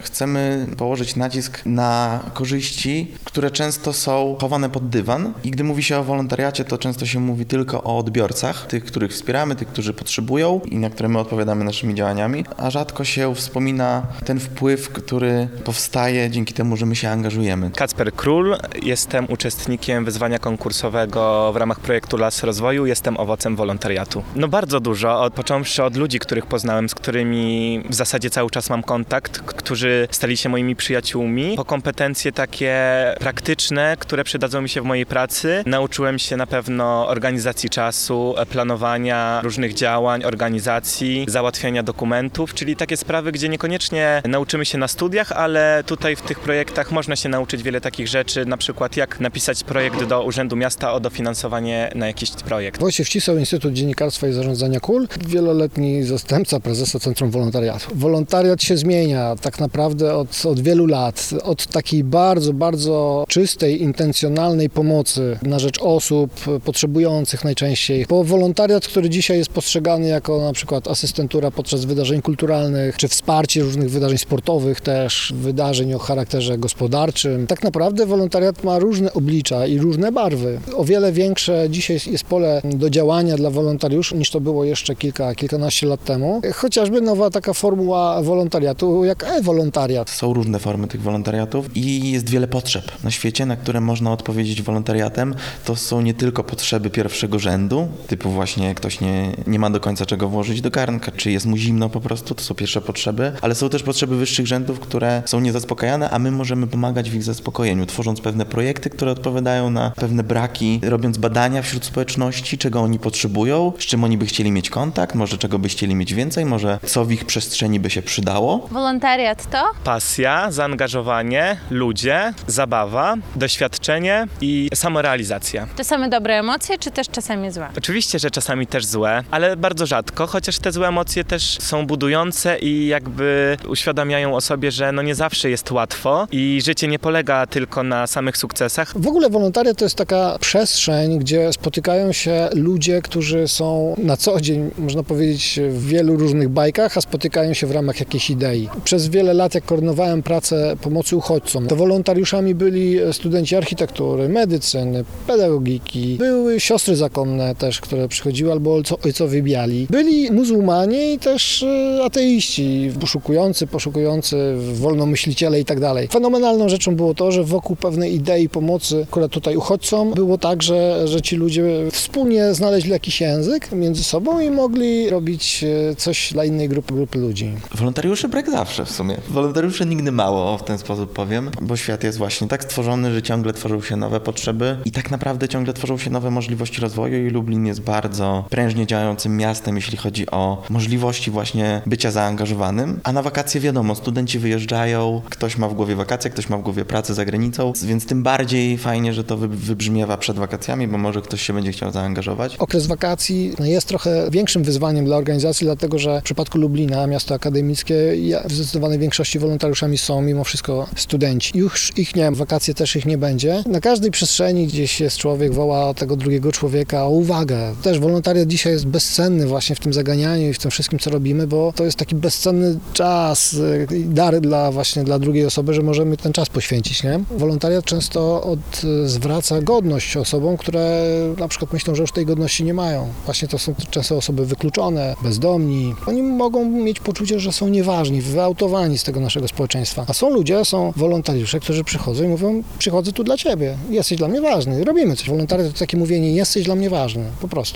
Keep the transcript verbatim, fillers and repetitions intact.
Chcemy położyć nacisk na korzyści, które często są chowane pod dywan i gdy mówi się o wolontariacie, to często się mówi tylko o odbiorcach, tych, których wspieramy, tych, którzy potrzebują i na które my odpowiadamy naszymi działaniami, a rzadko się wspomina ten wpływ, który powstaje dzięki temu, że my się angażujemy. Kacper Król, jestem uczestnikiem wyzwania konkursowego w ramach projektu Las Rozwoju, jestem owocem wolontariatu. No bardzo dużo, od, począwszy od ludzi, których poznałem, z którymi w zasadzie cały czas mam kontakt, k- którzy stali się moimi przyjaciółmi, po kompetencje takie praktyczne, które przydadzą mi się w mojej pracy. Nauczyłem się na pewno organizacji czasu, planowania różnych działań, organizacji, załatwiania dokumentów, czyli takie sprawy, gdzie niekoniecznie nauczymy się na studiach, ale tutaj w tych projektach można się nauczyć wiele takich rzeczy, na przykład jak napisać projekt do Urzędu Miasta o dofinansowanie na jakiś projekt. Wojciech Wcisał, Instytut Dziennikarstwa i Zarządzania K U L, wieloletni zastępca prezesa Centrum Wolontariatu. Wolontariat się zmienia tak naprawdę od, od wielu lat, od takiej bardzo, bardzo czystej, intencjonalnej pomocy na rzecz osób potrzebujących najczęściej, po wolontariat, który dzisiaj jest postrzegany jako na przykład asystentura podczas wydarzeń kulturalnych, czy wsparcie różnych wydarzeń sportowych też, wydarzeń o charakterze gospodarczym. Tak naprawdę wolontariat ma różne oblicza i różne barwy. O wiele większe dzisiaj jest pole do działania dla wolontariuszy niż to było jeszcze kilka, kilkanaście lat temu. Chociażby nowa taka formuła wolontariatu jak e-wolontariat. Są różne formy tych wolontariatów i jest wiele potrzeb na świecie, na które można odpowiedzieć wolontariatem. To są nie tylko potrzeby pierwszego rzędu, typu właśnie ktoś nie, nie ma do końca czego włożyć do garnka, czy jest mu zimno po prostu, to są pierwsze potrzeby, ale są też potrzeby wyższych rzędów, które są niezaspokajane, a my możemy pomagać w ich zaspokojeniu, tworząc pewne projekty, które odpowiadają na pewne braki, robiąc badania wśród społeczności, czego oni potrzebują, z czym oni by chcieli mieć kontakt, może czego by chcieli mieć więcej, może co w ich przestrzeni by się przydało. Wolontariat to? Pasja, zaangażowanie, ludzie, zabawa, doświadczenie i samorealizacja. To same dobre emocje, czy też czasami złe? Oczywiście, że czasami też złe, ale bardzo rzadko, chociaż te złe emocje też są budujące i jakby uświadamiają osobie, że no nie zawsze jest łatwo i życie nie polega tylko na samych sukcesach. W ogóle wolontariat to jest taka przestrzeń, gdzie spotykają się ludzie, którzy są na co dzień, można powiedzieć, w wielu różnych bajkach, a spotykają się w ramach jakiejś idei. Przez wiele lat, jak koordynowałem pracę pomocy uchodźcom, to wolontariuszami byli studenci architektury, medycyny, pedagogiki, były siostry zakonne też, które przychodziły, albo ojcowie biali. Byli muzułmanie i też ateiści, poszukujący, poszukujący, wolnomyśliciele i tak dalej. Fenomenalną rzeczą było to, że wokół pewnej idei pomocy, akurat tutaj uchodźcom, było tak, że, że ci ludzie wspólnie znaleźli jakiś język między sobą i mogli robić coś dla innej grupy, grupy ludzi. Wolontariuszy brak zawsze w sumie. Wolontariuszy nigdy mało, w ten sposób powiem, bo świat jest właśnie tak stworzony, że ciągle tworzą się nowe potrzeby i tak naprawdę ciągle tworzą się nowe możliwości rozwoju i Lublin jest bardzo prężnie działającym miastem, jeśli chodzi o możliwości właśnie bycia zaangażowanym, a na wakacje wiadomo, studenci wyjeżdżają, ktoś ma w głowie wakacje, ktoś ma w głowie pracę za granicą, więc tym bardziej fajnie, że to wybrzmiewa przed wakacjami, bo może ktoś się będzie chciał zaangażować. Okres wakacji jest trochę większym wyzwaniem dla organizacji, dlatego że w przypadku Lublina, miasto akademickie, w zdecydowanej większości wolontariuszami są mimo wszystko studenci. Już ich nie, wakacje też ich nie będzie. Na każdej przestrzeni gdzieś jest człowiek, woła tego drugiego człowieka o uwagę. Też wolontariat dzisiaj jest bezcenny właśnie w tym zaganianiu i w tym wszystkim, co robimy, bo to jest taki bezcenny czas, dar dla właśnie dla drugiej osoby, że możemy ten czas poświęcić, nie? Wolontariat często od, zwraca godność osobom, które na przykład myślą, że już tej godności nie mają. Właśnie to są często osoby wykluczone, bezdomni. Oni mogą mieć poczucie, że są nieważni, wyautowani z tego naszego społeczeństwa. A są ludzie, są wolontariusze, którzy przychodzą i mówią, przychodzę tu dla ciebie, jesteś dla mnie ważny, robimy coś. Wolontariat to takie mówienie, jesteś dla mnie ważny, po prostu.